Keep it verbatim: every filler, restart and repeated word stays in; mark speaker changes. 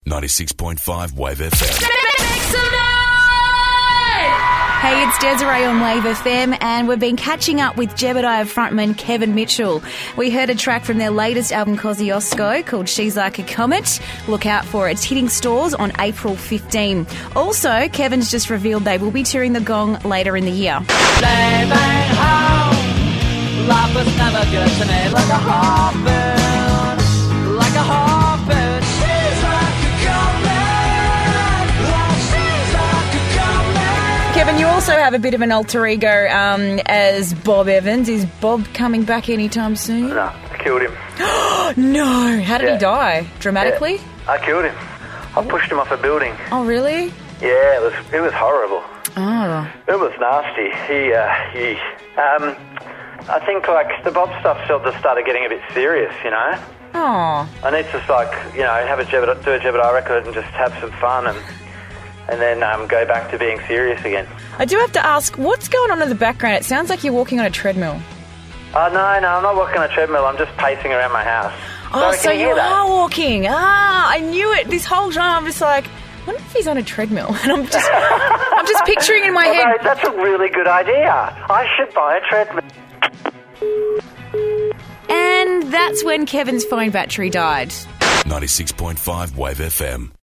Speaker 1: ninety-six point five Wave F M.
Speaker 2: Hey, it's Desiree on Wave F M, and we've been catching up with Jebediah frontman Kevin Mitchell. We heard a track from their latest album, Kosciuszko, called She's Like a Comet. Look out for it. It's hitting stores on April fifteenth. Also, Kevin's just revealed they will be touring the Gong later in the year.
Speaker 3: Leaving home, life was never good to me. Like a heartburn, like a heartburn. She's like a comet, like she's like a comet.
Speaker 2: Kevin, you also have a bit of an alter ego um, as Bob Evans. Is Bob coming back anytime soon?
Speaker 4: No, I killed him.
Speaker 2: No. How did
Speaker 4: Yeah.
Speaker 2: he die? Dramatically?
Speaker 4: Yeah, I killed him. I pushed him off a building.
Speaker 2: Oh, really?
Speaker 4: Yeah, it was it was horrible.
Speaker 2: Oh.
Speaker 4: It was nasty. He, uh, he, um, I think like the Bob stuff sort of just started getting a bit serious, you know.
Speaker 2: Oh.
Speaker 4: I need to just like, you know, have a Jebediah, do a Jebediah record and just have some fun and and then um, go back to being serious again.
Speaker 2: I do have to ask, what's going on in the background? It sounds like you're walking on a treadmill.
Speaker 4: Oh, no, no, I'm not walking on a treadmill. I'm just pacing around my house.
Speaker 2: Oh,
Speaker 4: Sorry,
Speaker 2: so
Speaker 4: can you
Speaker 2: you
Speaker 4: hear that?
Speaker 2: are walking. Ah, I knew it. This whole time I'm just like, I wonder if he's on a treadmill. And I'm just I'm just picturing in my
Speaker 4: Oh,
Speaker 2: head.
Speaker 4: no, that's a really good idea. I should buy a treadmill.
Speaker 2: And that's when Kevin's phone battery died.
Speaker 1: ninety-six point five Wave F M.